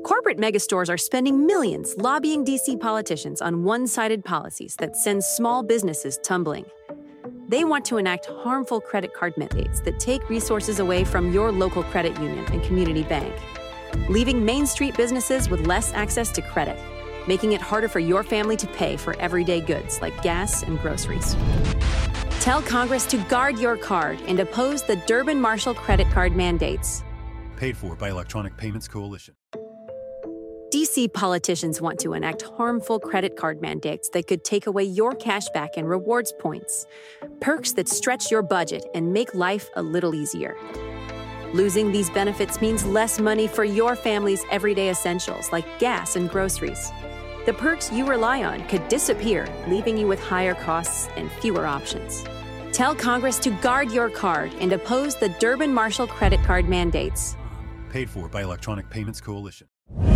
Corporate megastores are spending millions lobbying DC politicians on one-sided policies that send small businesses tumbling. They want to enact harmful credit card mandates that take resources away from your local credit union and community bank, leaving Main Street businesses with less access to credit, making it harder for your family to pay for everyday goods like gas and groceries. Tell Congress to guard your card and oppose the Durbin-Marshall credit card mandates. Paid for by Electronic Payments Coalition. DC politicians want to enact harmful credit card mandates that could take away your cashback and rewards points, perks that stretch your budget and make life a little easier. Losing these benefits means less money for your family's everyday essentials like gas and groceries. The perks you rely on could disappear, leaving you with higher costs and fewer options. Tell Congress to guard your card and oppose the Durbin-Marshall credit card mandates. Paid for by Electronic Payments Coalition.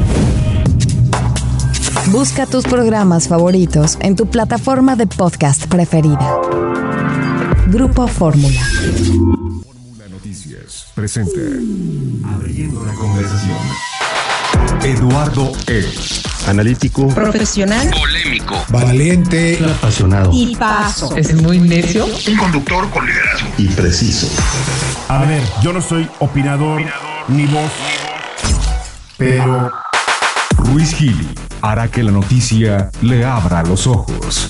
Busca tus programas favoritos en tu plataforma de podcast preferida. Grupo Fórmula. Fórmula Noticias presenta Abriendo la conversación. Eduardo H. Analítico, profesional, polémico, valiente, apasionado y paso. Es muy necio. Un conductor con liderazgo y preciso. A ver, yo no soy opinador ni voz, pero Ruiz Gili hará que la noticia le abra los ojos.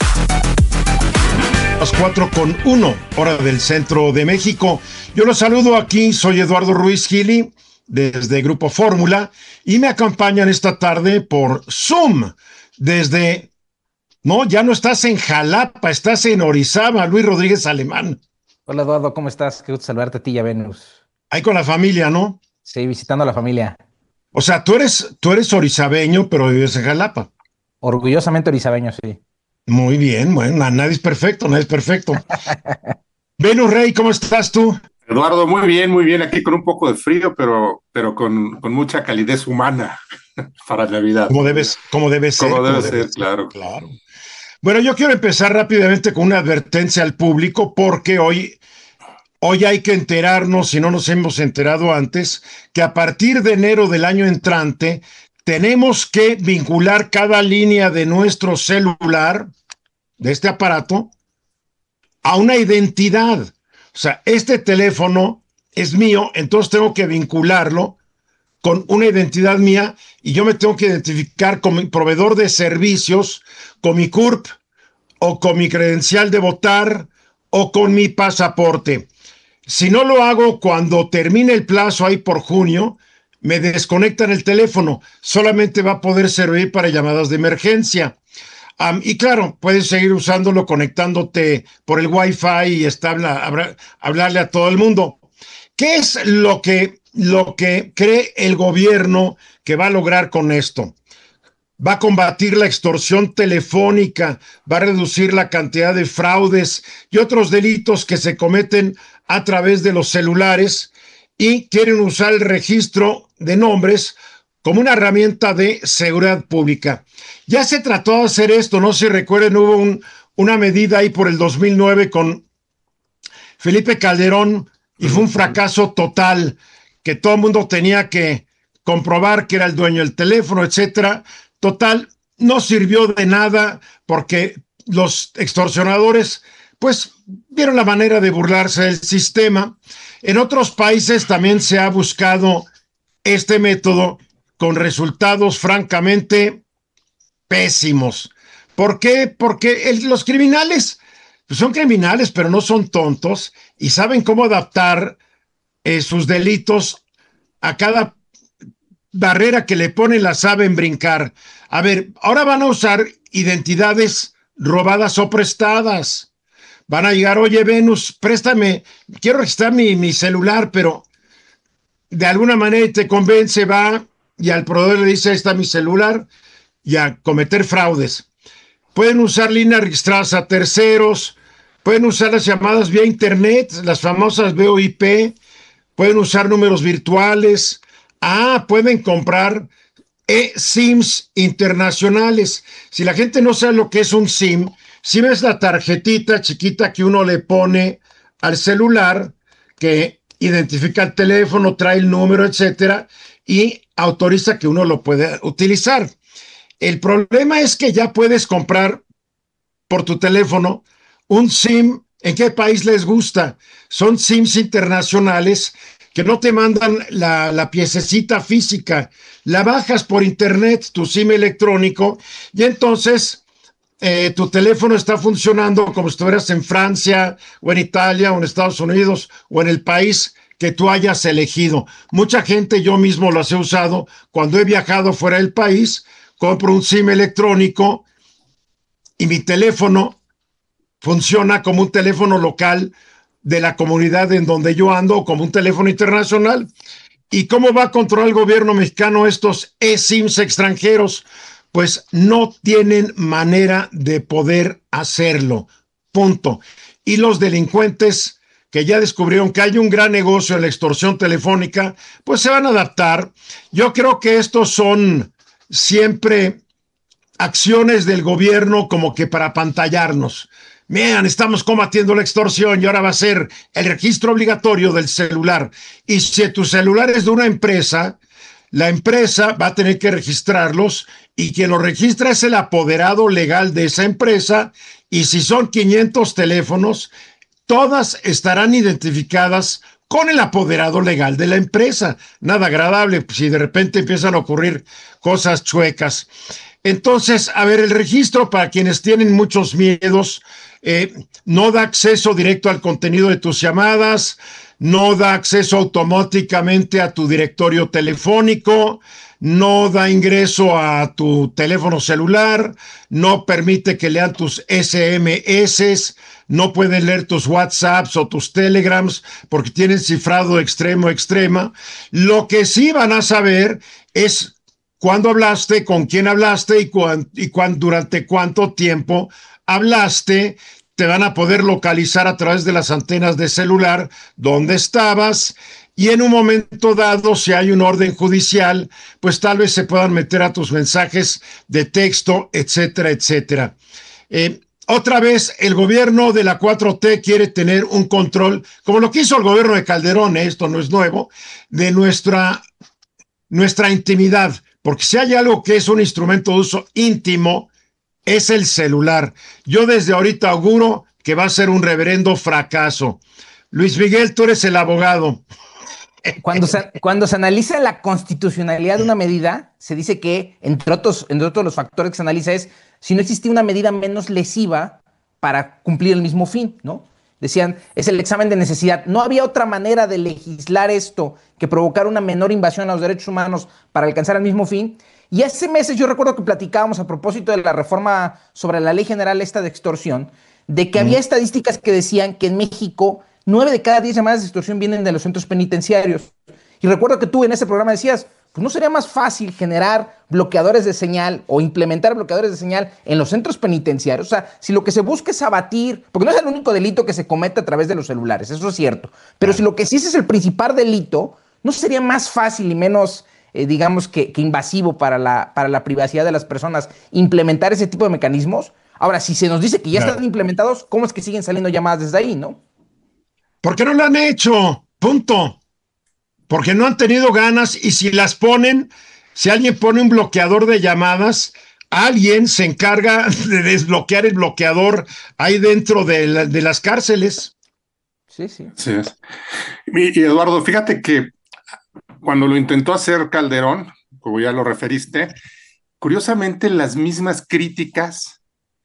Las 4:01, hora del centro de México. Yo los saludo aquí, soy Eduardo Ruiz Gili, desde Grupo Fórmula, y me acompañan esta tarde por Zoom, desde... No, ya no estás en Jalapa, estás en Orizaba, Luis Rodríguez Alemán. Hola Eduardo, ¿cómo estás? Qué gusto saludarte a ti y a Venus. Ahí con la familia, ¿no? Sí, visitando a la familia. O sea, tú eres orizabeño, pero vives en Jalapa. Orgullosamente orizabeño, sí. Muy bien, bueno, nadie es perfecto, nadie es perfecto. Venus Rey, ¿cómo estás tú? Eduardo, muy bien, aquí con un poco de frío, pero con mucha calidez humana para Navidad. Como debe ser. Como debe ser, claro. Bueno, yo quiero empezar rápidamente con una advertencia al público, porque hoy hay que enterarnos, si no nos hemos enterado antes, que a partir de enero del año entrante tenemos que vincular cada línea de nuestro celular, de este aparato, a una identidad. O sea, este teléfono es mío, entonces tengo que vincularlo con una identidad mía y yo me tengo que identificar con mi proveedor de servicios, con mi CURP o con mi credencial de votar o con mi pasaporte. Si no lo hago cuando termine el plazo ahí por junio, me desconectan el teléfono. Solamente va a poder servir para llamadas de emergencia. Y claro, puedes seguir usándolo conectándote por el Wi-Fi y hablarle a todo el mundo. ¿Qué es lo que cree el gobierno que va a lograr con esto? Va a combatir la extorsión telefónica, va a reducir la cantidad de fraudes y otros delitos que se cometen a través de los celulares, y quieren usar el registro de nombres como una herramienta de seguridad pública. Ya se trató de hacer esto, no sé si recuerden, hubo una medida ahí por el 2009 con Felipe Calderón y fue un fracaso total, que todo el mundo tenía que comprobar que era el dueño del teléfono, etcétera. Total, no sirvió de nada porque los extorsionadores pues vieron la manera de burlarse del sistema. En otros países también se ha buscado este método con resultados francamente pésimos. ¿Por qué? Porque los criminales pues son criminales, pero no son tontos y saben cómo adaptar sus delitos a cada barrera que le ponen, la saben brincar. A ver, ahora van a usar identidades robadas o prestadas. Van a llegar, oye, Venus, préstame, quiero registrar mi celular, pero de alguna manera te convence, va y al proveedor le dice, ahí está mi celular, y a cometer fraudes. Pueden usar líneas registradas a terceros, pueden usar las llamadas vía internet, las famosas VoIP, pueden usar números virtuales, pueden comprar SIMs internacionales. Si la gente no sabe lo que es un SIM es la tarjetita chiquita que uno le pone al celular, que identifica el teléfono, trae el número, etcétera, y autoriza que uno lo pueda utilizar. El problema es que ya puedes comprar por tu teléfono un SIM. ¿En qué país les gusta? Son SIMs internacionales que no te mandan la piececita física, la bajas por internet, tu SIM electrónico, y entonces tu teléfono está funcionando como si estuvieras en Francia o en Italia o en Estados Unidos o en el país que tú hayas elegido. Mucha gente, yo mismo los he usado cuando he viajado fuera del país, compro un SIM electrónico y mi teléfono funciona como un teléfono local de la comunidad en donde yo ando, o como un teléfono internacional. ¿Y cómo va a controlar el gobierno mexicano estos eSIMs extranjeros? Pues no tienen manera de poder hacerlo. Punto. Y los delincuentes que ya descubrieron que hay un gran negocio en la extorsión telefónica, pues se van a adaptar. Yo creo que estos son siempre acciones del gobierno como que para apantallarnos. Vean, estamos combatiendo la extorsión y ahora va a ser el registro obligatorio del celular. Y si tu celular es de una empresa, la empresa va a tener que registrarlos y quien los registra es el apoderado legal de esa empresa. Y si son 500 teléfonos, todas estarán identificadas con el apoderado legal de la empresa. Nada agradable si de repente empiezan a ocurrir cosas chuecas. Entonces, a ver, el registro, para quienes tienen muchos miedos, no da acceso directo al contenido de tus llamadas, no da acceso automáticamente a tu directorio telefónico, no da ingreso a tu teléfono celular, no permite que lean tus SMS, no pueden leer tus WhatsApps o tus Telegrams porque tienen cifrado extremo extrema. Lo que sí van a saber es cuándo hablaste, con quién hablaste y durante cuánto tiempo hablaste. Te van a poder localizar a través de las antenas de celular dónde estabas, y en un momento dado, si hay un orden judicial, pues tal vez se puedan meter a tus mensajes de texto, etcétera, etcétera. Otra vez, el gobierno de la 4T quiere tener un control, como lo que hizo el gobierno de Calderón, esto no es nuevo, de nuestra intimidad, porque si hay algo que es un instrumento de uso íntimo, es el celular. Yo desde ahorita auguro que va a ser un reverendo fracaso. Luis Miguel, tú eres el abogado. Cuando se analiza la constitucionalidad de una medida, se dice que, entre otros los factores que se analiza es si no existe una medida menos lesiva para cumplir el mismo fin, ¿no? Decían, es el examen de necesidad. No había otra manera de legislar esto que provocar una menor invasión a los derechos humanos para alcanzar el mismo fin. Y hace meses yo recuerdo que platicábamos a propósito de la reforma sobre la ley general esta de extorsión, de que había estadísticas que decían que en México 9 de cada 10 llamadas de extorsión vienen de los centros penitenciarios. Y recuerdo que tú en ese programa decías, pues ¿no sería más fácil generar bloqueadores de señal o implementar bloqueadores de señal en los centros penitenciarios? O sea, si lo que se busca es abatir, porque no es el único delito que se comete a través de los celulares, eso es cierto, pero si lo que sí es el principal delito, ¿no sería más fácil y menos, digamos, que invasivo para la privacidad de las personas implementar ese tipo de mecanismos? Ahora, si se nos dice que ya están implementados, ¿cómo es que siguen saliendo llamadas desde ahí, no? Porque no lo han hecho, punto. Porque no han tenido ganas, y si las ponen, si alguien pone un bloqueador de llamadas, alguien se encarga de desbloquear el bloqueador ahí dentro de las cárceles. Sí, sí. Sí es. Y Eduardo, fíjate que cuando lo intentó hacer Calderón, como ya lo referiste, curiosamente las mismas críticas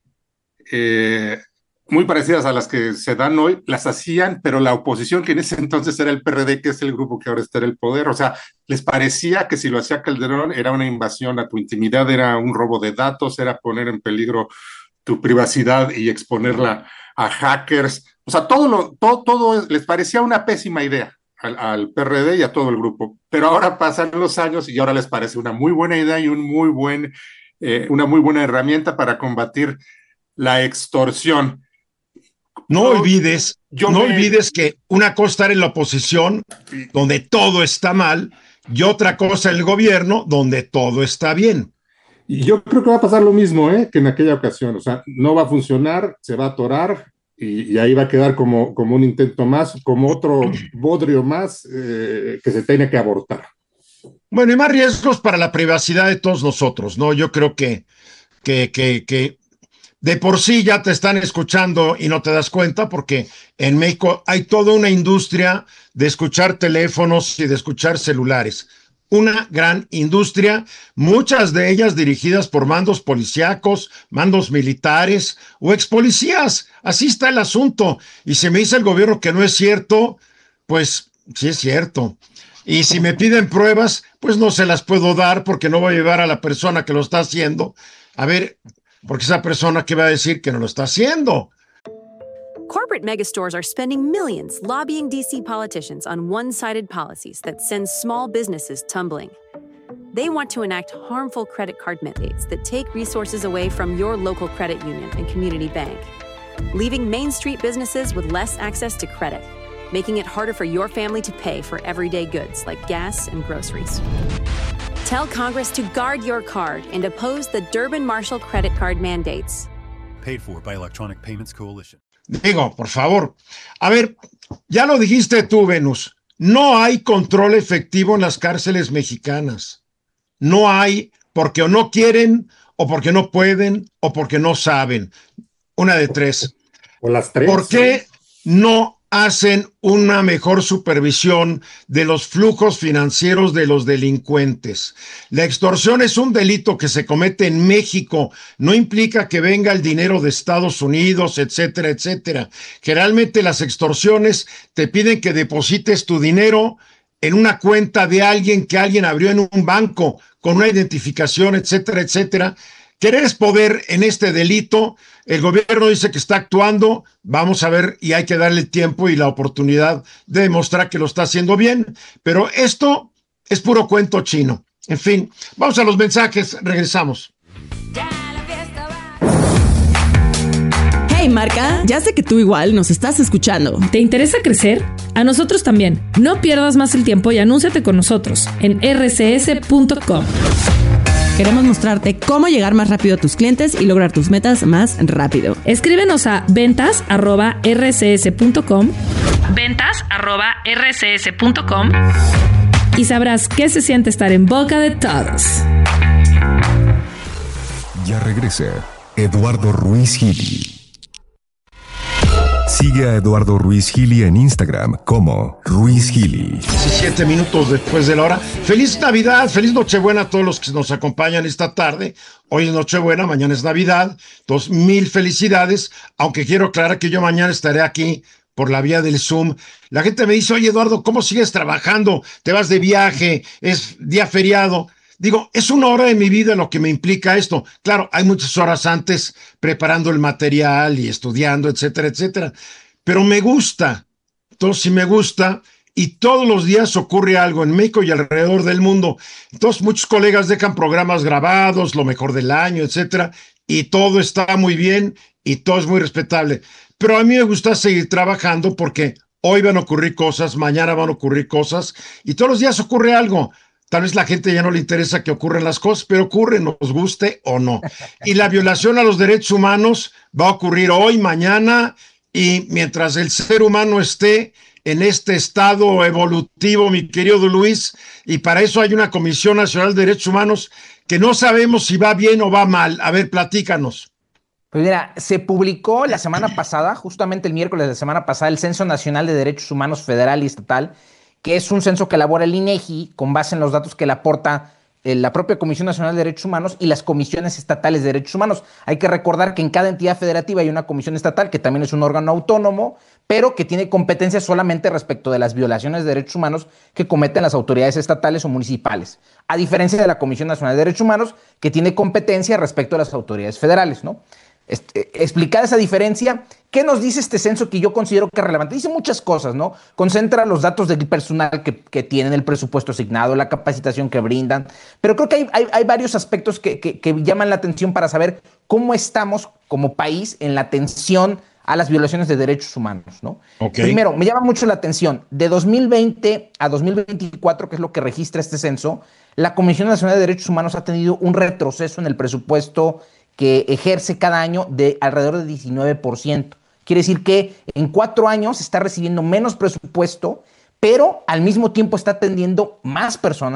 muy parecidas a las que se dan hoy, las hacían, pero la oposición, que en ese entonces era el PRD, que es el grupo que ahora está en el poder, o sea, les parecía que si lo hacía Calderón era una invasión a tu intimidad, era un robo de datos, era poner en peligro tu privacidad y exponerla a hackers, o sea, todo les parecía una pésima idea al PRD y a todo el grupo, pero ahora pasan los años y ahora les parece una muy buena idea y una muy buena herramienta para combatir la extorsión. No olvides que una cosa es estar en la oposición, donde todo está mal, y otra cosa en el gobierno, donde todo está bien. Y yo creo que va a pasar lo mismo, que en aquella ocasión. O sea, no va a funcionar, se va a atorar, y ahí va a quedar como un intento más, como otro bodrio más que se tiene que abortar. Bueno, y más riesgos para la privacidad de todos nosotros, ¿no? Yo creo que de por sí ya te están escuchando y no te das cuenta, porque en México hay toda una industria de escuchar teléfonos y de escuchar celulares. Una gran industria, muchas de ellas dirigidas por mandos policíacos, mandos militares o ex policías. Así está el asunto. Y si me dice el gobierno que no es cierto, pues sí es cierto. Y si me piden pruebas, pues no se las puedo dar porque no voy a llevar a la persona que lo está haciendo. A ver, porque esa persona que va a decir que no lo está haciendo. Corporate megastores are spending millions lobbying DC politicians on one-sided policies that send small businesses tumbling. They want to enact harmful credit card mandates that take resources away from your local credit union and community bank, leaving Main Street businesses with less access to credit, making it harder for your family to pay for everyday goods like gas and groceries. Tell Congress to guard your card and oppose the Durbin-Marshall credit card mandates. Paid for by Electronic Payments Coalition. Digo, por favor. A ver, ya lo dijiste tú, Venus. No hay control efectivo en las cárceles mexicanas. No hay, porque o no quieren, o porque no pueden, o porque no saben. Una de tres. O las tres. ¿Por qué no hacen una mejor supervisión de los flujos financieros de los delincuentes? La extorsión es un delito que se comete en México, no implica que venga el dinero de Estados Unidos, etcétera, etcétera. Generalmente las extorsiones te piden que deposites tu dinero en una cuenta de alguien que alguien abrió en un banco con una identificación, etcétera, etcétera. Querer es poder en este delito. El gobierno dice que está actuando, vamos a ver, y hay que darle el tiempo y la oportunidad de demostrar que lo está haciendo bien, pero esto es puro cuento chino. En fin, vamos a los mensajes, regresamos. Hey Marca, ya sé que tú igual nos estás escuchando. ¿Te interesa crecer? A nosotros también. No pierdas más el tiempo y anúnciate con nosotros en rcs.com. Queremos mostrarte cómo llegar más rápido a tus clientes y lograr tus metas más rápido. Escríbenos a ventas@rcs.com, ventas@rcs.com, y sabrás qué se siente estar en boca de todos. Ya regresa Eduardo Ruiz Gili. Sigue a Eduardo Ruiz Gili en Instagram como Ruiz Gili. 17 minutos después de la hora. Feliz Navidad, feliz Nochebuena a todos los que nos acompañan esta tarde. Hoy es Nochebuena, mañana es Navidad. 2000 felicidades, aunque quiero aclarar que yo mañana estaré aquí por la vía del Zoom. La gente me dice, oye Eduardo, ¿cómo sigues trabajando? Te vas de viaje, es día feriado. Digo, es una hora de mi vida lo que me implica esto. Claro, hay muchas horas antes preparando el material y estudiando, etcétera, etcétera. Pero me gusta. Entonces, sí me gusta. Y todos los días ocurre algo en México y alrededor del mundo. Entonces, muchos colegas dejan programas grabados, lo mejor del año, etcétera. Y todo está muy bien y todo es muy respetable. Pero a mí me gusta seguir trabajando porque hoy van a ocurrir cosas, mañana van a ocurrir cosas y todos los días ocurre algo. Tal vez la gente ya no le interesa que ocurran las cosas, pero ocurren, nos guste o no. Y la violación a los derechos humanos va a ocurrir hoy, mañana, y mientras el ser humano esté en este estado evolutivo, mi querido Luis, y para eso hay una Comisión Nacional de Derechos Humanos que no sabemos si va bien o va mal. A ver, platícanos. Pues mira, se publicó la semana pasada, justamente el miércoles de la semana pasada, el Censo Nacional de Derechos Humanos Federal y Estatal, que es un censo que elabora el INEGI con base en los datos que le aporta la propia Comisión Nacional de Derechos Humanos y las comisiones estatales de derechos humanos. Hay que recordar que en cada entidad federativa hay una comisión estatal que también es un órgano autónomo, pero que tiene competencia solamente respecto de las violaciones de derechos humanos que cometen las autoridades estatales o municipales, a diferencia de la Comisión Nacional de Derechos Humanos, que tiene competencia respecto de las autoridades federales, ¿no? Explicada esa diferencia, ¿qué nos dice este censo que yo considero que es relevante? Dice muchas cosas, ¿no? Concentra los datos del personal que tienen, el presupuesto asignado, la capacitación que brindan, pero creo que hay varios aspectos que llaman la atención para saber cómo estamos como país en la atención a las violaciones de derechos humanos, ¿no? Okay. Primero, me llama mucho la atención, de 2020 a 2024, que es lo que registra este censo, la Comisión Nacional de Derechos Humanos ha tenido un retroceso en el presupuesto que ejerce cada año de alrededor de 19%. Quiere decir que en 4 años está recibiendo menos presupuesto, pero al mismo tiempo está atendiendo más personas,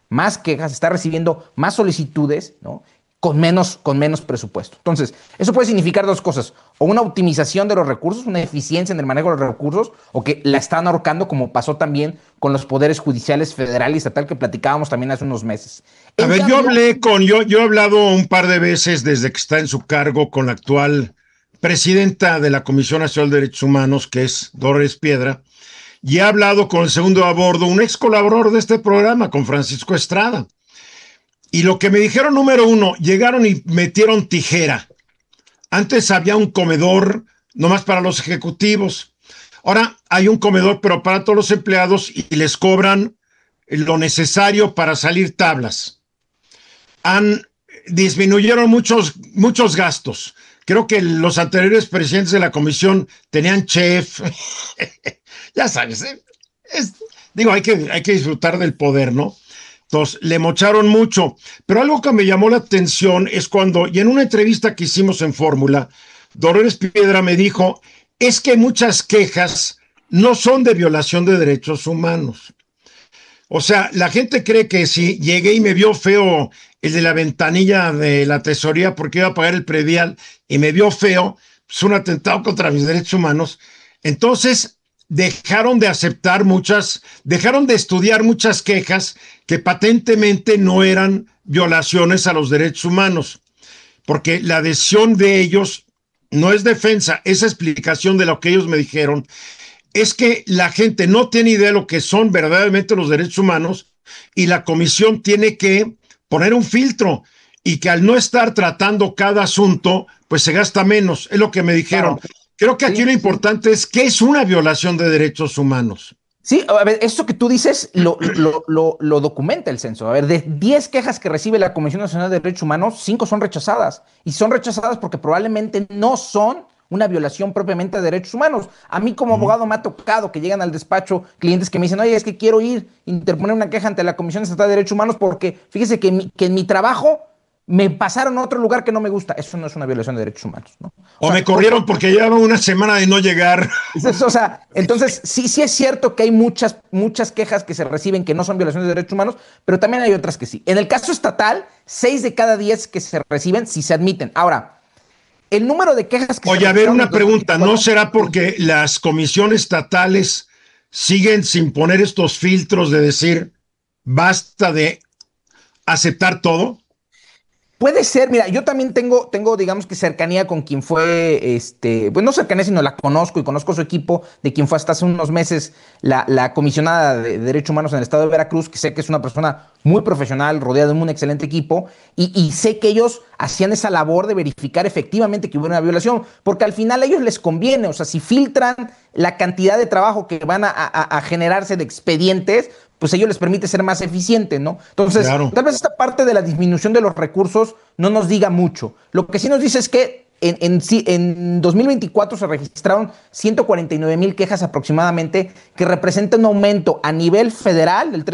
más quejas, está recibiendo más solicitudes, ¿no? Con menos presupuesto. Entonces, eso puede significar dos cosas: o una optimización de los recursos, una eficiencia en el manejo de los recursos, o que la están ahorcando, como pasó también con los poderes judiciales federal y estatal que platicábamos también hace unos meses. A ver, yo he hablado un par de veces desde que está en su cargo con la actual presidenta de la Comisión Nacional de Derechos Humanos, que es Dolores Piedra, y he hablado con el segundo a bordo, un ex colaborador de este programa, con Francisco Estrada. Y lo que me dijeron, número uno, llegaron y metieron tijera. Antes había un comedor nomás para los ejecutivos. Ahora hay un comedor, pero para todos los empleados, y les cobran lo necesario para salir tablas. Disminuyeron muchos gastos. Creo que los anteriores presidentes de la comisión tenían chef. Ya sabes, digo, hay que disfrutar del poder, ¿no? Entonces, le mocharon mucho. Pero algo que me llamó la atención es cuando, y en una entrevista que hicimos en Fórmula, Dolores Piedra me dijo, es que muchas quejas no son de violación de derechos humanos. O sea, la gente cree que si llegué y me vio feo el de la ventanilla de la tesorería porque iba a pagar el predial y me vio feo, es un atentado contra mis derechos humanos. Entonces, dejaron de estudiar muchas quejas que patentemente no eran violaciones a los derechos humanos, porque la adhesión de ellos no es defensa, es explicación de lo que ellos me dijeron, es que la gente no tiene idea de lo que son verdaderamente los derechos humanos y la comisión tiene que poner un filtro y que al no estar tratando cada asunto, pues se gasta menos, es lo que me dijeron. Claro. Creo que aquí lo importante es qué es una violación de derechos humanos. Sí, a ver, eso que tú dices lo documenta el censo. A ver, de 10 quejas que recibe la Comisión Nacional de Derechos Humanos, 5 son rechazadas. Y son rechazadas porque probablemente no son una violación propiamente de derechos humanos. A mí como abogado me ha tocado que llegan al despacho clientes que me dicen, oye, es que quiero interponer una queja ante la Comisión Estatal de Derechos Humanos porque fíjese que en mi trabajo me pasaron a otro lugar que no me gusta. Eso no es una violación de derechos humanos, ¿no? O sea, me corrieron porque llevaba una semana de no llegar. O sea, entonces sí es cierto que hay muchas quejas que se reciben que no son violaciones de derechos humanos, pero también hay otras que sí. En el caso estatal, 6 de cada 10 que se reciben sí se admiten. Ahora, el número de quejas que Oye, a ver, una pregunta. ¿No será porque las comisiones estatales siguen sin poner estos filtros de decir basta de aceptar todo? Puede ser, mira, yo también tengo, digamos que cercanía con quien fue, pues no cercanía, sino la conozco y conozco su equipo, de quien fue hasta hace unos meses la comisionada de Derechos Humanos en el estado de Veracruz, que sé que es una persona muy profesional, rodeada de un excelente equipo, y sé que ellos hacían esa labor de verificar efectivamente que hubo una violación, porque al final a ellos les conviene, o sea, si filtran la cantidad de trabajo que van a generarse de expedientes, pues ello les permite ser más eficientes, ¿no? Entonces, claro, tal vez esta parte de la disminución de los recursos no nos diga mucho. Lo que sí nos dice es que en 2024 se registraron 149,000 quejas aproximadamente, que representa un aumento a nivel federal del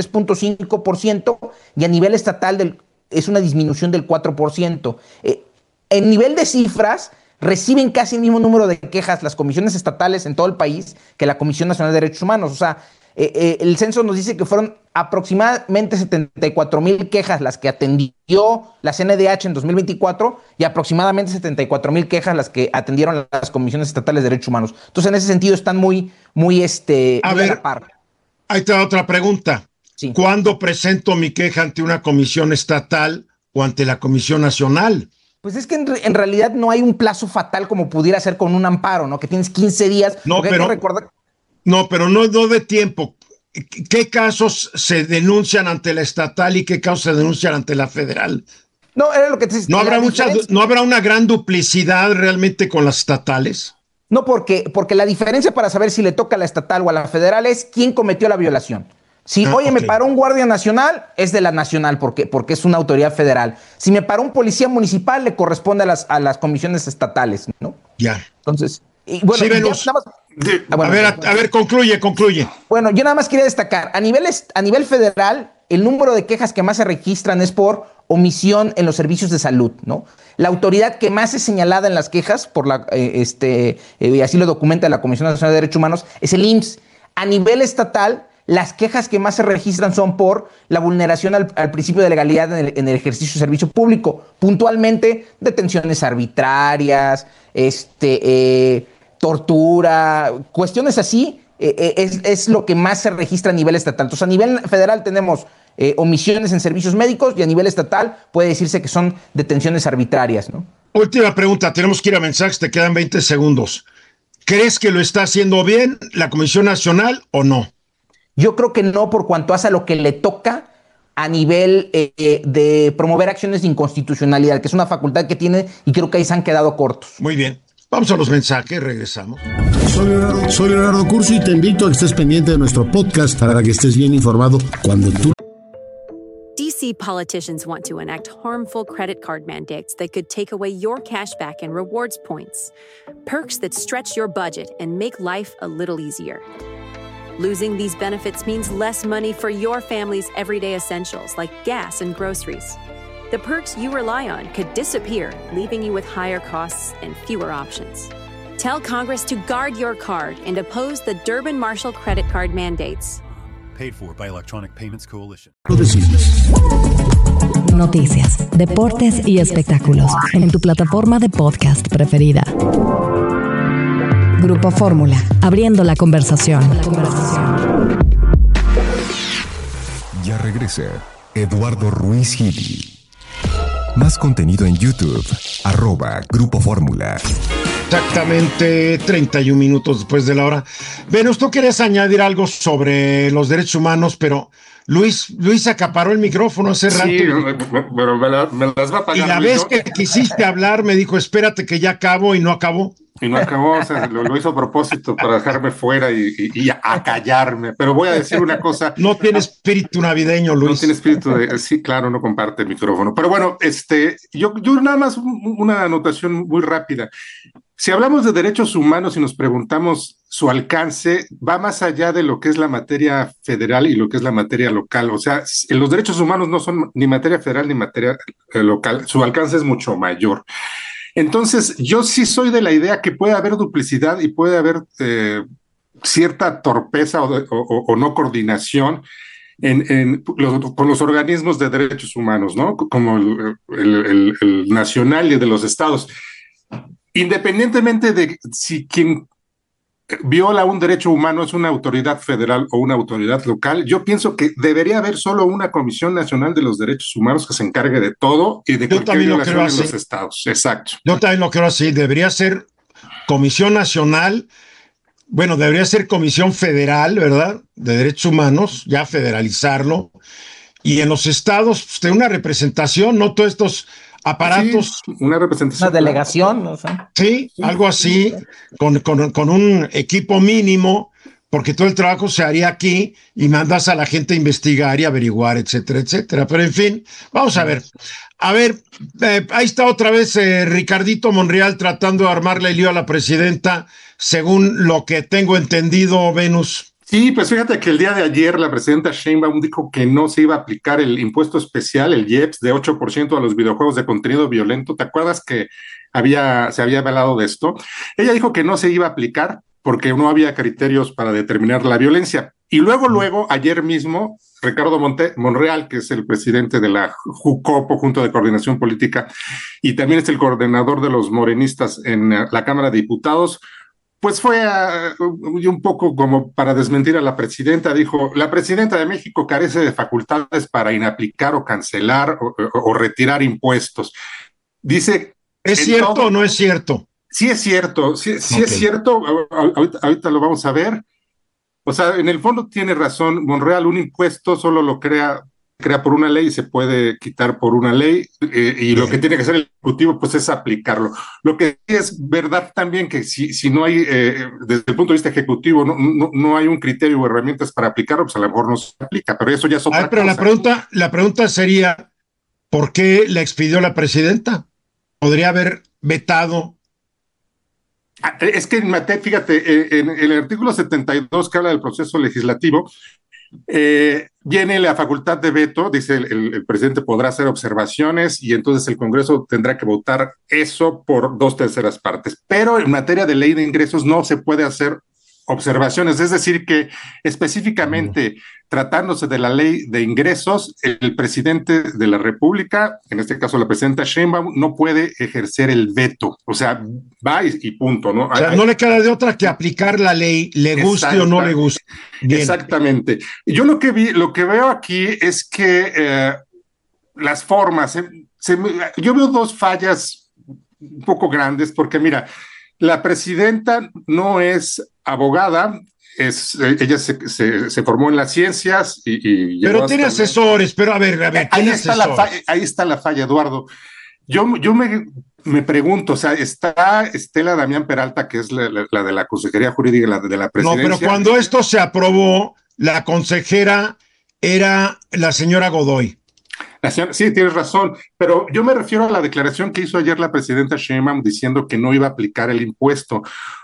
3.5% y a nivel estatal es una disminución del 4%. En nivel de cifras, reciben casi el mismo número de quejas las comisiones estatales en todo el país que la Comisión Nacional de Derechos Humanos. O sea, el censo nos dice que fueron aproximadamente 74,000 quejas las que atendió la CNDH en 2024 y aproximadamente 74,000 quejas las que atendieron las comisiones estatales de derechos humanos. Entonces, en ese sentido están muy a la par. Ahí te da otra pregunta. Sí. ¿Cuándo presento mi queja ante una comisión estatal o ante la Comisión Nacional? Pues es que en realidad no hay un plazo fatal como pudiera ser con un amparo, ¿no? Que tienes 15 días. No, pero no de tiempo. ¿Qué casos se denuncian ante la estatal y qué casos se denuncian ante la federal? No, era lo que te decía. ¿No habrá una gran duplicidad realmente con las estatales? No, porque la diferencia para saber si le toca a la estatal o a la federal es quién cometió la violación. Si, me paró un guardia nacional, es de la nacional porque es una autoridad federal. Si me paró un policía municipal, le corresponde a las comisiones estatales, ¿no? Ya. Entonces, y bueno, sí, a ver, concluye. Bueno, yo nada más quería destacar, a nivel federal, el número de quejas que más se registran es por omisión en los servicios de salud, ¿no? La autoridad que más es señalada en las quejas, así lo documenta la Comisión Nacional de Derechos Humanos, es el IMSS. A nivel estatal, las quejas que más se registran son por la vulneración al principio de legalidad en el ejercicio de servicio público. Puntualmente, detenciones arbitrarias, tortura, cuestiones así, es lo que más se registra a nivel estatal. Entonces, a nivel federal tenemos omisiones en servicios médicos y a nivel estatal puede decirse que son detenciones arbitrarias, ¿no? Última pregunta, tenemos que ir a mensajes, te quedan 20 segundos. ¿Crees que lo está haciendo bien la Comisión Nacional o no? Yo creo que no, por cuanto hace a lo que le toca a nivel de promover acciones de inconstitucionalidad, que es una facultad que tiene y creo que ahí se han quedado cortos. Muy bien, vamos a los mensajes, regresamos. Soy Leonardo Curcio y te invito a que estés pendiente de nuestro podcast para que estés bien informado cuando tú... DC politicians want to enact harmful credit card mandates that could take away your cash back and rewards points. Perks that stretch your budget and make life a little easier. Losing these benefits means less money for your family's everyday essentials like gas and groceries. The perks you rely on could disappear, leaving you with higher costs and fewer options. Tell Congress to guard your card and oppose the Durbin-Marshall credit card mandates. Paid for by Electronic Payments Coalition. Noticias, deportes y espectáculos en tu plataforma de podcast preferida. Grupo Fórmula, abriendo la conversación. Ya regresa Eduardo Ruiz Gili. Más contenido en YouTube, @Grupo Fórmula. Exactamente 31 minutos después de la hora. Venus, tú querías añadir algo sobre los derechos humanos, pero Luis acaparó el micrófono hace rato. Sí, pero me las va a pagar. Y la vez que quisiste hablar me dijo, espérate que ya acabo, y no acabó. Y no acabó, o sea, lo hizo a propósito para dejarme fuera y a callarme. Pero voy a decir una cosa. No tiene espíritu navideño, Luis. No tiene espíritu de... Sí, claro, no comparte el micrófono. Pero bueno, yo nada más una anotación muy rápida. Si hablamos de derechos humanos y nos preguntamos su alcance, va más allá de lo que es la materia federal y lo que es la materia local. O sea, los derechos humanos no son ni materia federal ni materia local. Su alcance es mucho mayor. Entonces, yo sí soy de la idea que puede haber duplicidad y puede haber cierta torpeza o no coordinación con los organismos de derechos humanos, ¿no? Como el nacional y el de los estados. Independientemente de si quien viola un derecho humano es una autoridad federal o una autoridad local, yo pienso que debería haber solo una Comisión Nacional de los Derechos Humanos que se encargue de todo y de cualquier violación en los estados. Exacto. Yo también lo creo así. Debería ser Comisión Nacional, bueno, debería ser Comisión Federal, ¿verdad? De Derechos Humanos, ya federalizarlo. Y en los estados, pues, de una representación, no todos estos aparatos. Sí, una representación. Una delegación, ¿no? Sí, algo así, con un equipo mínimo, porque todo el trabajo se haría aquí y mandas a la gente a investigar y averiguar, etcétera, etcétera. Pero en fin, vamos a ver. Ahí está otra vez Ricardito Monreal tratando de armarle el lío a la presidenta, según lo que tengo entendido, Venus. Sí, pues fíjate que el día de ayer la presidenta Sheinbaum dijo que no se iba a aplicar el impuesto especial, el IEPS, de 8% a los videojuegos de contenido violento. ¿Te acuerdas que se había hablado de esto? Ella dijo que no se iba a aplicar porque no había criterios para determinar la violencia. Y luego, ayer mismo, Ricardo Monreal, que es el presidente de la JUCOPO, Junta de Coordinación Política, y también es el coordinador de los morenistas en la Cámara de Diputados, pues fue un poco como para desmentir a la presidenta. Dijo, la presidenta de México carece de facultades para inaplicar o cancelar o retirar impuestos. Dice... ¿Es cierto o no es cierto? Sí es cierto, sí okay. Es cierto. Ahorita lo vamos a ver. O sea, en el fondo tiene razón Monreal, un impuesto solo lo crea por una ley y se puede quitar por una ley, y lo que tiene que hacer el Ejecutivo pues es aplicarlo. Lo que sí es verdad también que si no hay, desde el punto de vista ejecutivo, no hay un criterio o herramientas para aplicarlo, pues a lo mejor no se aplica, pero eso ya es otra pero cosa. La pregunta sería, ¿por qué la expidió la presidenta? ¿Podría haber vetado? Es que fíjate, en el artículo 72 que habla del proceso legislativo, viene la facultad de veto, dice el presidente podrá hacer observaciones y entonces el Congreso tendrá que votar eso por 2/3 partes, pero en materia de ley de ingresos no se puede hacer observaciones, es decir, que específicamente tratándose de la ley de ingresos, el presidente de la República, en este caso la presidenta Sheinbaum, no puede ejercer el veto, o sea, va y punto, ¿no? O sea, no le queda de otra que aplicar la ley, le guste o no le guste. Bien. Exactamente. Yo lo que veo aquí es que las formas, yo veo dos fallas un poco grandes, porque mira, la presidenta no es abogada, ella se formó en las ciencias pero tiene asesores, pero a ver, ahí está la falla, Eduardo. Yo me pregunto, o sea, está Estela Damián Peralta, que es la de la Consejería Jurídica de la Presidencia. No, pero cuando esto se aprobó, la consejera era la señora Godoy. Sí, tienes razón, pero yo me refiero a la declaración que hizo ayer la presidenta Sheinbaum diciendo que no iba a aplicar el impuesto.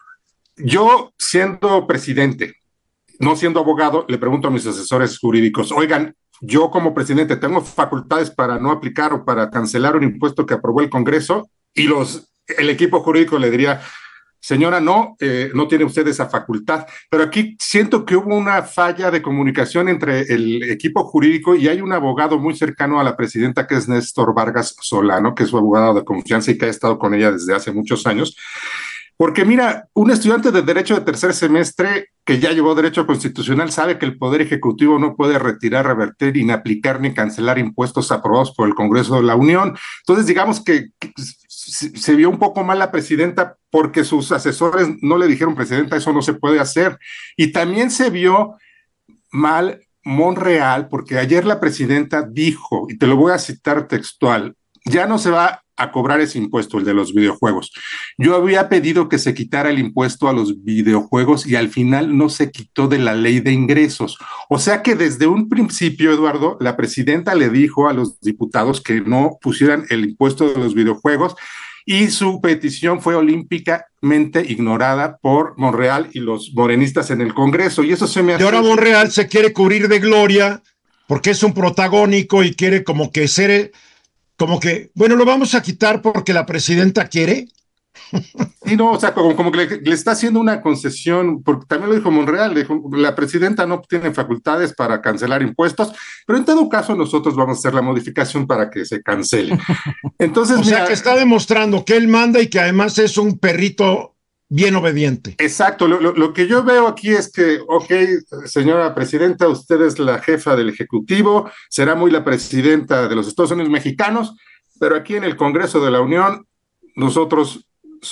Yo, siendo presidente, no siendo abogado, le pregunto a mis asesores jurídicos, oigan, yo como presidente tengo facultades para no aplicar o para cancelar un impuesto que aprobó el Congreso, y el equipo jurídico le diría, señora, no tiene usted esa facultad. Pero aquí siento que hubo una falla de comunicación entre el equipo jurídico, y hay un abogado muy cercano a la presidenta que es Néstor Vargas Solano, que es su abogado de confianza y que ha estado con ella desde hace muchos años. Porque mira, un estudiante de Derecho de tercer semestre que ya llevó Derecho Constitucional sabe que el Poder Ejecutivo no puede retirar, revertir, inaplicar ni cancelar impuestos aprobados por el Congreso de la Unión. Entonces, digamos que se vio un poco mal la presidenta porque sus asesores no le dijeron, presidenta, eso no se puede hacer. Y también se vio mal Monreal, porque ayer la presidenta dijo, y te lo voy a citar textual, ya no se va a cobrar ese impuesto, el de los videojuegos. Yo había pedido que se quitara el impuesto a los videojuegos y al final no se quitó de la ley de ingresos. O sea que desde un principio, Eduardo, la presidenta le dijo a los diputados que no pusieran el impuesto de los videojuegos, y su petición fue olímpicamente ignorada por Monreal y los morenistas en el Congreso. Y eso se me hace... Y ahora Monreal se quiere cubrir de gloria porque es un protagónico y quiere como que ser... Como que, bueno, lo vamos a quitar porque la presidenta quiere. Sí, no, o sea, como que le está haciendo una concesión, porque también lo dijo Monreal, dijo, la presidenta no tiene facultades para cancelar impuestos, pero en todo caso nosotros vamos a hacer la modificación para que se cancele. Entonces, o sea, que está demostrando que él manda y que además es un perrito bien obediente. Exacto, lo que yo veo aquí es que, ok, señora presidenta, usted es la jefa del Ejecutivo, será muy la presidenta de los Estados Unidos mexicanos, pero aquí en el Congreso de la Unión nosotros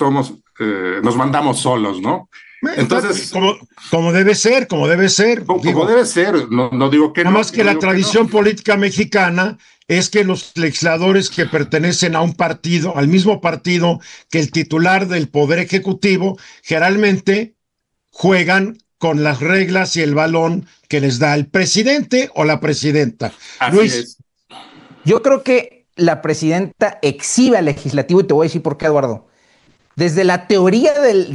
nos mandamos solos, ¿no? Entonces, como debe ser, como debe ser. Como debe ser, no digo que no. Nada más que la tradición política mexicana es que los legisladores que pertenecen a un partido, al mismo partido que el titular del Poder Ejecutivo, generalmente juegan con las reglas y el balón que les da el presidente o la presidenta. Así Luis. Es. Yo creo que la presidenta exhibe al legislativo, y te voy a decir por qué, Eduardo. Desde la teoría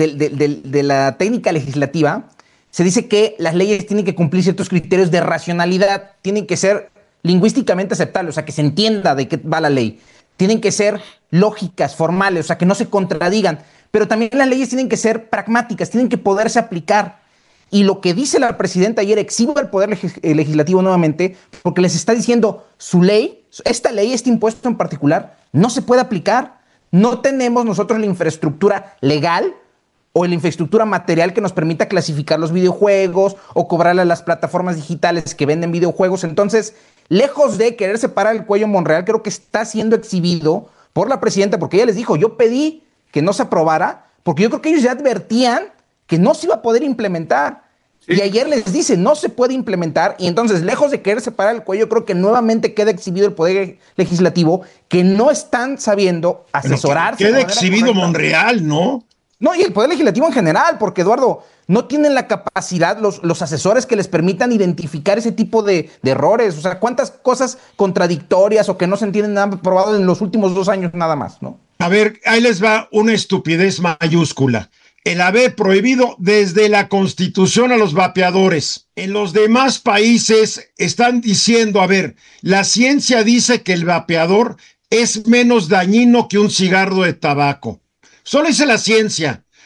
de la técnica legislativa, se dice que las leyes tienen que cumplir ciertos criterios de racionalidad, tienen que ser lingüísticamente aceptables, o sea, que se entienda de qué va la ley. Tienen que ser lógicas, formales, o sea, que no se contradigan. Pero también las leyes tienen que ser pragmáticas, tienen que poderse aplicar. Y lo que dice la presidenta ayer exhibe al Poder Legislativo nuevamente, porque les está diciendo su ley, esta ley, este impuesto en particular, no se puede aplicar. No tenemos nosotros la infraestructura legal o la infraestructura material que nos permita clasificar los videojuegos o cobrarle a las plataformas digitales que venden videojuegos. Entonces, lejos de querer separar el cuello Monreal, creo que está siendo exhibido por la presidenta, porque ella les dijo, yo pedí que no se aprobara, porque yo creo que ellos ya advertían que no se iba a poder implementar. Sí. Y ayer les dice, no se puede implementar, y entonces, lejos de querer separar el cuello, creo que nuevamente queda exhibido el Poder Legislativo, que no están sabiendo asesorarse. Queda exhibido correcta. Monreal, ¿no? No, y el Poder Legislativo en general, porque, Eduardo, no tienen la capacidad, los asesores que les permitan identificar ese tipo de errores. O sea, cuántas cosas contradictorias o que no se entienden han aprobado en los últimos 2 años nada más, ¿no? A ver, ahí les va una estupidez mayúscula. El haber prohibido desde la Constitución a los vapeadores. En los demás países están diciendo, a ver, la ciencia dice que el vapeador es menos dañino que un cigarro de tabaco. Solo dice la ciencia.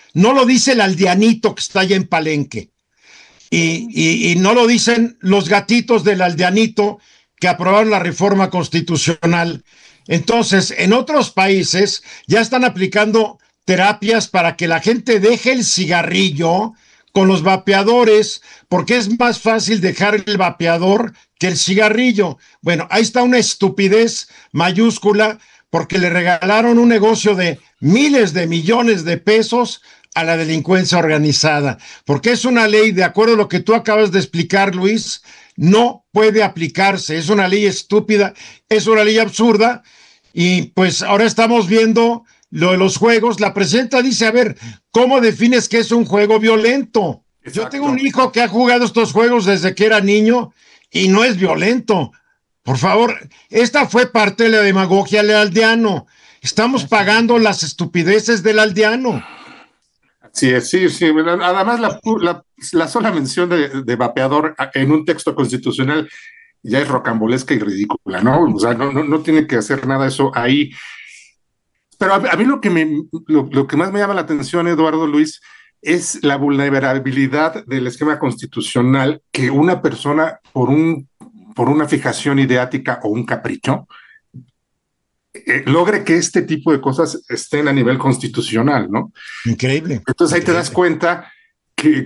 no lo dice el aldeanito que está allá en Palenque. Y no lo dicen los gatitos del aldeanito que aprobaron la reforma constitucional. Entonces, en otros países ya están aplicando terapias para que la gente deje el cigarrillo con los vapeadores, porque es más fácil dejar el vapeador que el cigarrillo. Bueno, ahí está una estupidez mayúscula, porque le regalaron un negocio de miles de millones de pesos a la delincuencia organizada, porque es una ley, de acuerdo a lo que tú acabas de explicar, Luis, no puede aplicarse, es una ley estúpida, es una ley absurda, y pues ahora estamos viendo lo de los juegos. La presidenta dice, a ver, ¿cómo defines que es un juego violento? Exacto. Yo tengo un hijo que ha jugado estos juegos desde que era niño y no es violento. Por favor, esta fue parte de la demagogia del aldeano. Estamos pagando las estupideces del aldeano. Sí. Además, la sola mención de vapeador en un texto constitucional ya es rocambolesca y ridícula, ¿no? O sea, no tiene que hacer nada eso ahí. Pero a mí lo que más me llama la atención, Eduardo, Luis, es la vulnerabilidad del esquema constitucional que una persona, por una fijación ideática o un capricho, logre que este tipo de cosas estén a nivel constitucional, ¿no? Increíble. Entonces ahí te das cuenta que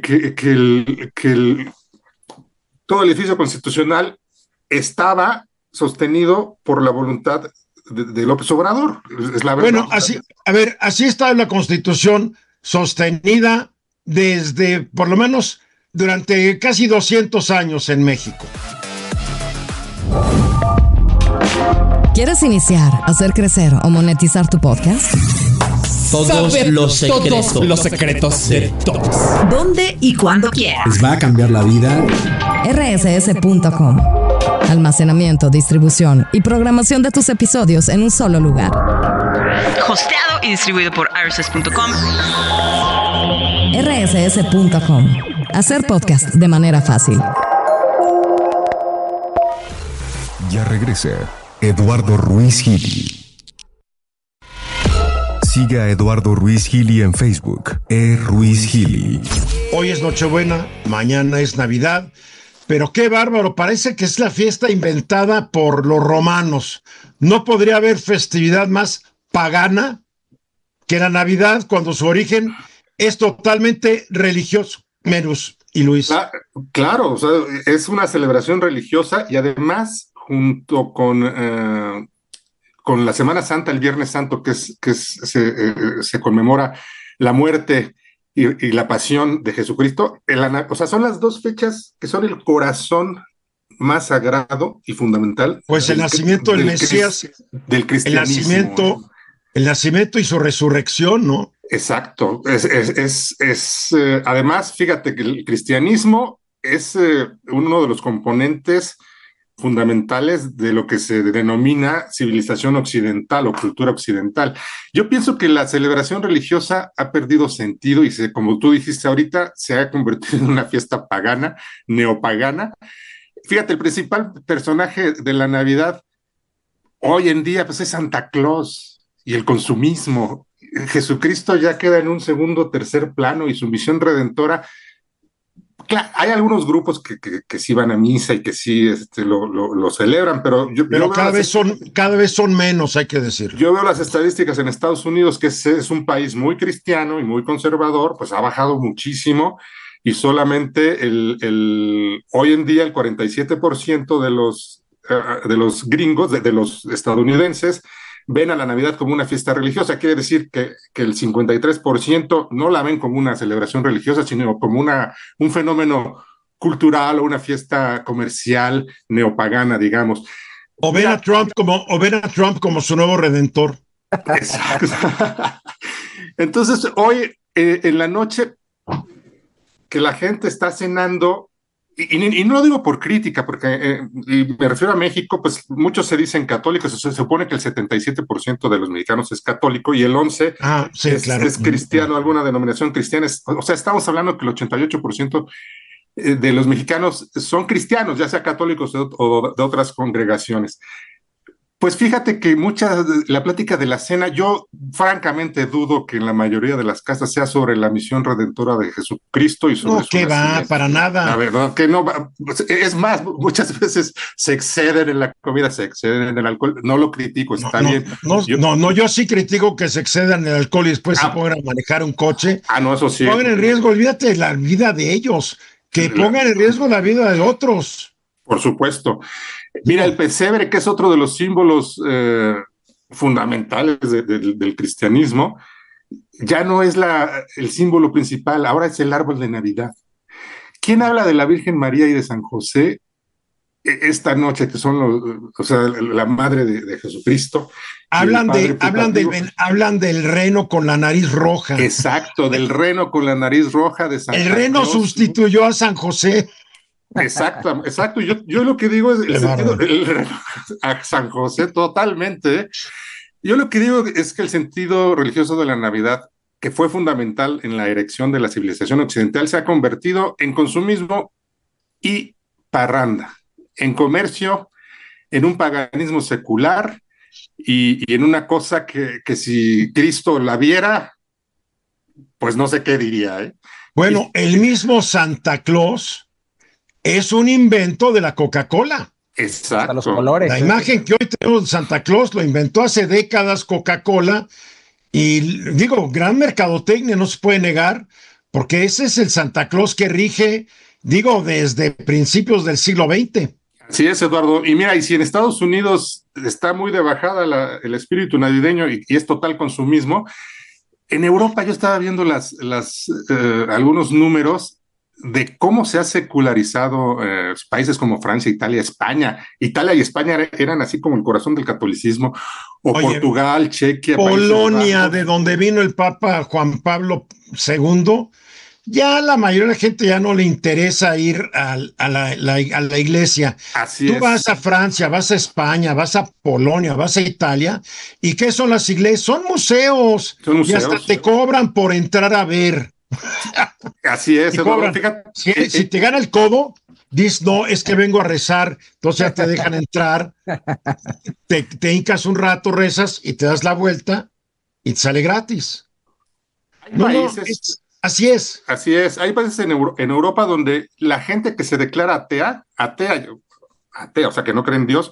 todo el edificio constitucional estaba sostenido por la voluntad de López Obrador. Es la verdad. Bueno, así está la Constitución sostenida desde, por lo menos, durante casi 200 años en México. ¿Quieres iniciar, hacer crecer o monetizar tu podcast? Todos los secretos de todos. ¿Dónde y cuándo quieras? ¿Les va a cambiar la vida? rss.com. Almacenamiento, distribución y programación de tus episodios en un solo lugar. Hosteado y distribuido por rss.com. rss.com. Hacer podcast de manera fácil. Ya regresa Eduardo Ruiz Gili. Siga a Eduardo Ruiz Gili en Facebook, Ruiz Gili. Hoy es Nochebuena, mañana es Navidad, pero qué bárbaro, parece que es la fiesta inventada por los romanos. No podría haber festividad más pagana que la Navidad, cuando su origen es totalmente religioso. Merus y Luis. Claro, o sea, es una celebración religiosa y además, junto con la Semana Santa, el Viernes Santo, se conmemora la muerte y la pasión de Jesucristo, o sea, son las dos fechas que son el corazón más sagrado y fundamental. Pues el nacimiento del Mesías, del cristianismo. El nacimiento y su resurrección, ¿no? Exacto. Además, fíjate que el cristianismo es uno de los componentes fundamentales de lo que se denomina civilización occidental o cultura occidental. Yo pienso que la celebración religiosa ha perdido sentido y como tú dijiste ahorita, se ha convertido en una fiesta pagana, neopagana. Fíjate, el principal personaje de la Navidad hoy en día pues es Santa Claus y el consumismo. Jesucristo ya queda en un segundo, tercer plano y su misión redentora. Claro, hay algunos grupos que sí van a misa y que sí lo celebran, pero cada vez son menos, hay que decir. Yo veo las estadísticas en Estados Unidos, que es un país muy cristiano y muy conservador, pues ha bajado muchísimo y solamente hoy en día el 47% de los gringos, de los estadounidenses, ven a la Navidad como una fiesta religiosa. Quiere decir que el 53% no la ven como una celebración religiosa, sino como un fenómeno cultural o una fiesta comercial neopagana, digamos. O ven a Trump como su nuevo redentor. Exacto. Entonces, hoy en la noche que la gente está cenando, y no lo digo por crítica, porque y me refiero a México, pues muchos se dicen católicos, se supone que el 77% de los mexicanos es católico y el 11% es cristiano, alguna denominación cristiana. O sea, estamos hablando que el 88% de los mexicanos son cristianos, ya sea católicos o de otras congregaciones. Pues fíjate que la plática de la cena, yo francamente dudo que en la mayoría de las casas sea sobre la misión redentora de Jesucristo y sobre no, que va, para nada. La verdad que no va. Es más, muchas veces se exceden en la comida, se exceden en el alcohol. No lo critico, está bien. Yo sí critico que se excedan en el alcohol y después se pongan a manejar un coche. No, eso sí. Pongan en riesgo, olvídate de la vida de ellos, que pongan en riesgo la vida de otros. Por supuesto. Mira, el pesebre, que es otro de los símbolos fundamentales del cristianismo, ya no es el símbolo principal, ahora es el árbol de Navidad. ¿Quién habla de la Virgen María y de San José esta noche, que son la madre de Jesucristo? Hablan del reno con la nariz roja. Exacto, del reno con la nariz roja de San José. El reno sustituyó a San José. Exacto. Yo lo que digo es a San José totalmente. Yo lo que digo es que el sentido religioso de la Navidad, que fue fundamental en la erección de la civilización occidental, se ha convertido en consumismo y parranda, en comercio, en un paganismo secular y en una cosa que si Cristo la viera, pues no sé qué diría, ¿eh? Bueno, el mismo Santa Claus es un invento de la Coca-Cola. Exacto. Los colores. La imagen que hoy tenemos de Santa Claus lo inventó hace décadas Coca-Cola y digo, gran mercadotecnia, no se puede negar, porque ese es el Santa Claus que rige, digo, desde principios del siglo XX. Así es, Eduardo. Y mira, y si en Estados Unidos está muy de bajada el espíritu navideño y es total consumismo, en Europa yo estaba viendo algunos números de cómo se ha secularizado países como Francia, Italia, España. Italia y España eran así como el corazón del catolicismo, Portugal, Chequia, Polonia, de donde vino el Papa Juan Pablo II, ya la mayoría de la gente ya no le interesa ir a la iglesia. Tú vas a Francia, vas a España, vas a Polonia, vas a Italia, ¿y qué son las iglesias? Son museos. Y hasta te cobran por entrar a ver. Así es, Eduardo. Si te gana el codo, dices, no, es que vengo a rezar, entonces ya te dejan entrar, te hincas un rato, rezas y te das la vuelta y te sale gratis. Así es. Así es. Hay países en Europa donde la gente que se declara atea, o sea, que no cree en Dios,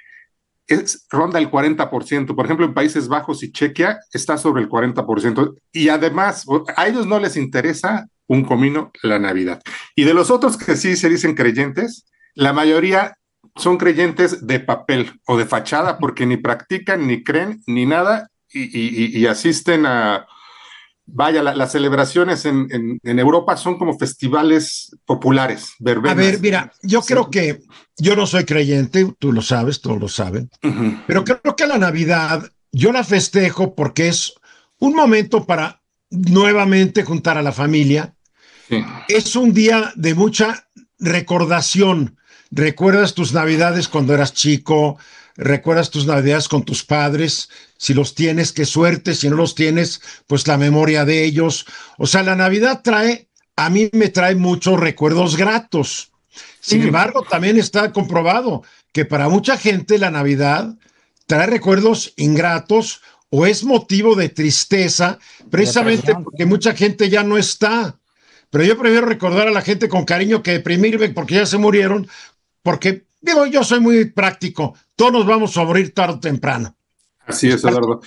ronda el 40%. Por ejemplo, en Países Bajos y Chequia está sobre el 40%. Y además, a ellos no les interesa un comino la Navidad. Y de los otros que sí se dicen creyentes, la mayoría son creyentes de papel o de fachada, porque ni practican, ni creen, ni nada, y asisten a... Vaya, las celebraciones en Europa son como festivales populares, verbenas. A ver, mira, yo creo que yo no soy creyente, tú lo sabes, todos lo saben, pero creo que la Navidad yo la festejo porque es un momento para nuevamente juntar a la familia. Sí. Es un día de mucha recordación. Recuerdas tus Navidades cuando eras chico, recuerdas tus Navidades con tus padres, si los tienes, qué suerte, si no los tienes, pues la memoria de ellos. O sea, la Navidad a mí me trae muchos recuerdos gratos. Sin embargo, también está comprobado que para mucha gente la Navidad trae recuerdos ingratos o es motivo de tristeza, precisamente porque mucha gente ya no está. Pero yo prefiero recordar a la gente con cariño que deprimirme porque ya se murieron, porque digo, yo soy muy práctico, todos nos vamos a morir tarde o temprano. Así es, Eduardo.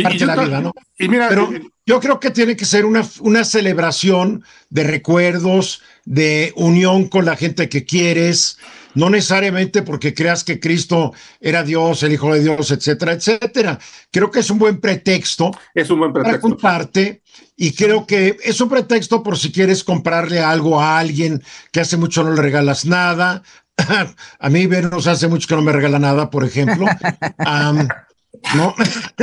Pero yo creo que tiene que ser una celebración de recuerdos, de unión con la gente que quieres, no necesariamente porque creas que Cristo era Dios, el Hijo de Dios, etcétera, etcétera. Creo que es un buen pretexto. Para juntarte, y creo que es un pretexto por si quieres comprarle algo a alguien que hace mucho no le regalas nada. A mí Venus hace mucho que no me regala nada, por ejemplo. No.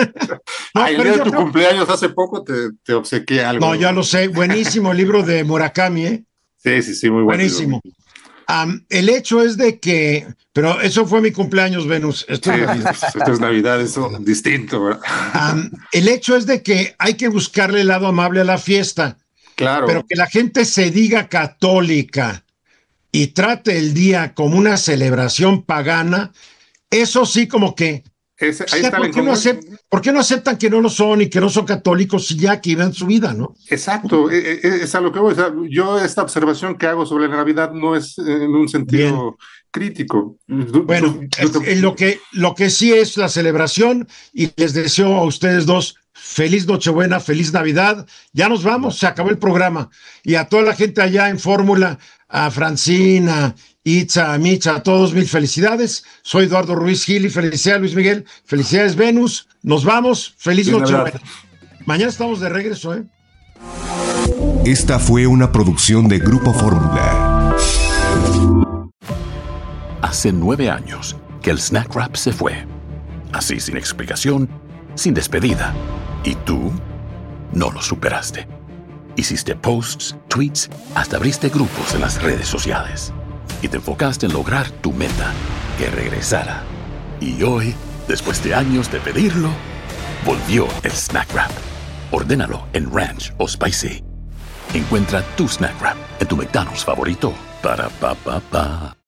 El día de tu cumpleaños hace poco te obsequié algo. No, ya lo sé. Buenísimo el libro de Murakami, ¿eh? Sí, muy buenísimo. El hecho es de que, pero eso fue mi cumpleaños, Venus. Esto es Navidad. Esto es Navidad, eso distinto, ¿verdad? El hecho es de que hay que buscarle el lado amable a la fiesta. Claro. Pero que la gente se diga católica y trate el día como una celebración pagana, eso sí como que Ahí está ¿por qué no aceptan que no lo son y que no son católicos y ya que vivan su vida, no? Exacto, es a lo que voy. O sea, yo esta observación que hago sobre la Navidad no es en un sentido crítico. Bueno, lo que sí es la celebración, y les deseo a ustedes dos feliz Nochebuena, feliz Navidad. Ya nos vamos, se acabó el programa. Y a toda la gente allá en Fórmula, a Francina, Itza, a Micha, a todos mil felicidades. Soy Eduardo Ruiz Gili, felicidades Luis Miguel, felicidades Venus. Nos vamos, feliz Nochebuena. Mañana estamos de regreso, ¿eh? Esta fue una producción de Grupo Fórmula. Hace 9 años que el Snack Wrap se fue. Así, sin explicación, sin despedida. ¿Y tú? No lo superaste. Hiciste posts, tweets, hasta abriste grupos en las redes sociales. Y te enfocaste en lograr tu meta, que regresara. Y hoy, después de años de pedirlo, volvió el Snack Wrap. Ordénalo en Ranch o Spicy. Encuentra tu Snack Wrap en tu McDonald's favorito. Para pa pa pa.